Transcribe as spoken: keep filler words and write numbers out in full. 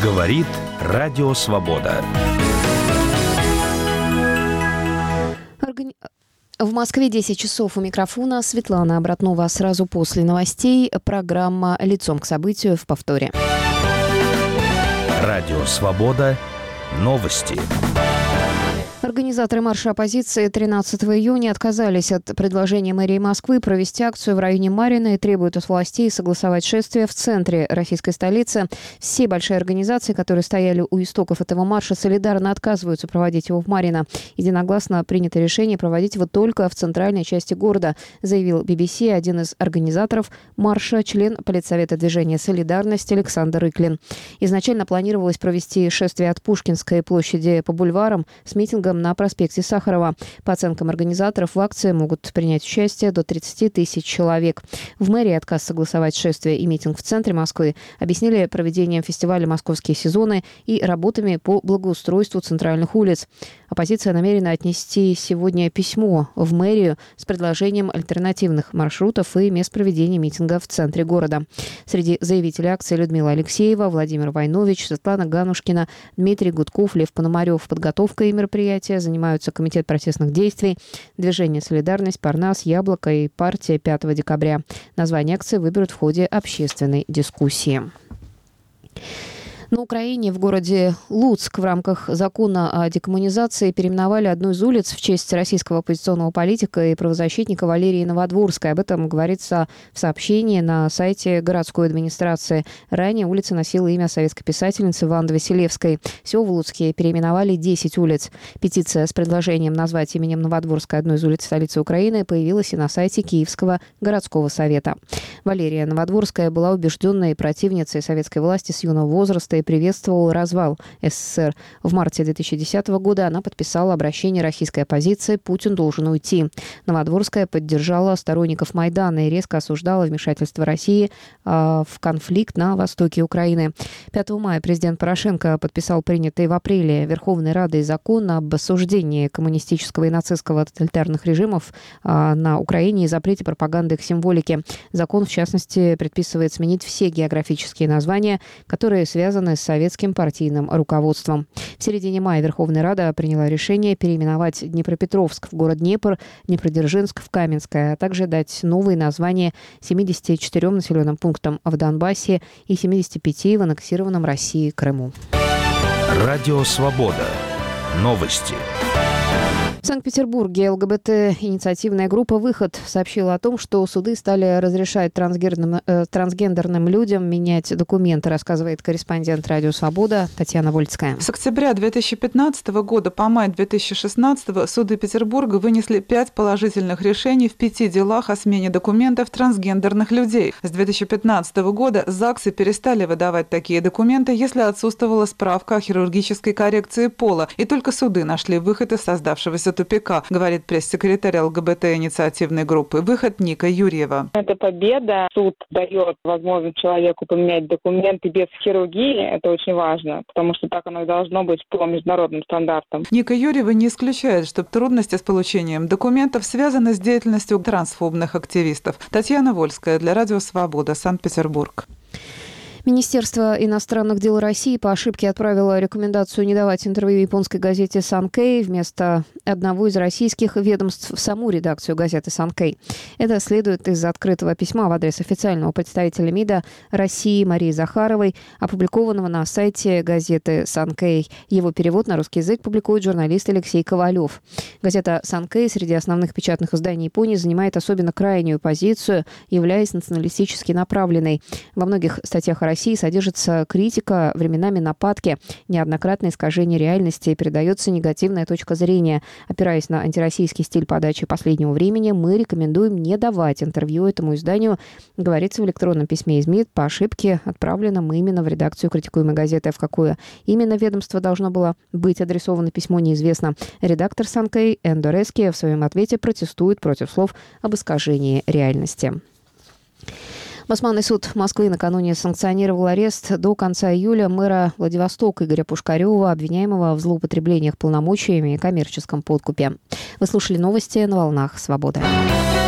Говорит Радио Свобода. В Москве десять часов, у микрофона Светлана Обратнова. Сразу после новостей программа «Лицом к событию» в повторе. Радио Свобода. Новости. Организаторы марша оппозиции тринадцатого июня отказались от предложения мэрии Москвы провести акцию в районе Марьино и требуют от властей согласовать шествие в центре российской столицы. Все большие организации, которые стояли у истоков этого марша, солидарно отказываются проводить его в Марьино. Единогласно принято решение проводить его только в центральной части города, заявил би би си один из организаторов марша, член политсовета движения «Солидарность» Александр Рыклин. Изначально планировалось провести шествие от Пушкинской площади по бульварам с митингом на проспекте Сахарова. По оценкам организаторов, в акции могут принять участие до тридцати тысяч человек. В мэрии отказ согласовать шествие и митинг в центре Москвы объяснили проведением фестиваля «Московские сезоны» и работами по благоустройству центральных улиц. Оппозиция намерена отнести сегодня письмо в мэрию с предложением альтернативных маршрутов и мест проведения митинга в центре города. Среди заявителей акции Людмила Алексеева, Владимир Войнович, Светлана Ганушкина, Дмитрий Гудков, Лев Пономарев. Подготовкой мероприятия занимаются Комитет протестных действий, Движение «Солидарность», Парнас, Яблоко и партия пятого декабря. Название акции выберут в ходе общественной дискуссии. На Украине в городе Луцк в рамках закона о декоммунизации переименовали одну из улиц в честь российского оппозиционного политика и правозащитника Валерии Новодворской. Об этом говорится в сообщении на сайте городской администрации. Ранее улица носила имя советской писательницы Ванды Василевской. Всего в Луцке переименовали десять улиц. Петиция с предложением назвать именем Новодворской одну из улиц столицы Украины появилась и на сайте Киевского городского совета. Валерия Новодворская была убежденной противницей советской власти с юного возраста и приветствовал развал эс эс эс эр. В марте две тысячи десятого года она подписала обращение российской оппозиции «Путин должен уйти». Новодворская поддержала сторонников Майдана и резко осуждала вмешательство России э, в конфликт на востоке Украины. пятого мая президент Порошенко подписал принятый в апреле Верховной Радой закон об осуждении коммунистического и нацистского тоталитарных режимов э, на Украине и запрете пропаганды их символики. Закон, в частности, предписывает сменить все географические названия, которые связаны с советским партийным руководством. В середине мая Верховная Рада приняла решение переименовать Днепропетровск в город Днепр, Днепродзержинск в Каменское, а также дать новые названия семидесяти четырем населенным пунктам в Донбассе и семидесяти пяти в аннексированном России Крыму. Радио Свобода. Новости. В Санкт-Петербурге эл гэ бэ тэ-инициативная группа «Выход» сообщила о том, что суды стали разрешать трансгендерным, э, трансгендерным людям менять документы, рассказывает корреспондент «Радио Свобода» Татьяна Вольцкая. С октября две тысячи пятнадцатого года по май две тысячи шестнадцатого суды Петербурга вынесли пять положительных решений в пяти делах о смене документов трансгендерных людей. С две тысячи пятнадцатого года ЗАГСы перестали выдавать такие документы, если отсутствовала справка о хирургической коррекции пола, и только суды нашли выход из создавшегося тупика, говорит пресс-секретарь эл гэ бэ тэ-инициативной группы «Выход» Ника Юрьева. Это победа. Суд дает возможность человеку поменять документы без хирургии. Это очень важно, потому что так оно и должно быть по международным стандартам. Ника Юрьева не исключает, что трудности с получением документов связаны с деятельностью трансфобных активистов. Татьяна Вольская для Радио Свобода, Санкт-Петербург. Министерство иностранных дел России по ошибке отправило рекомендацию не давать интервью японской газете «Санкей» вместо одного из российских ведомств в саму редакцию газеты «Санкей». Это следует из открытого письма в адрес официального представителя МИДа России Марии Захаровой, опубликованного на сайте газеты «Санкей». Его перевод на русский язык публикует журналист Алексей Ковалев. Газета «Санкей» среди основных печатных изданий Японии занимает особенно крайнюю позицию, являясь националистически направленной. Во многих статьях о России России содержится критика, временами нападки, неоднократное искажение реальности и передается негативная точка зрения. Опираясь на антироссийский стиль подачи последнего времени, мы рекомендуем не давать интервью этому изданию, говорится в электронном письме из МИД, по ошибке, отправленном именно в редакцию критикуемой газеты. В какое именно ведомство должно было быть адресовано письмо, неизвестно. Редактор «Санкей» Эндо Рески в своем ответе протестует против слов об искажении реальности. Басманный суд Москвы накануне санкционировал арест до конца июля мэра Владивостока Игоря Пушкарева, обвиняемого в злоупотреблениях полномочиями и коммерческом подкупе. Вы слушали новости на волнах «Свободы».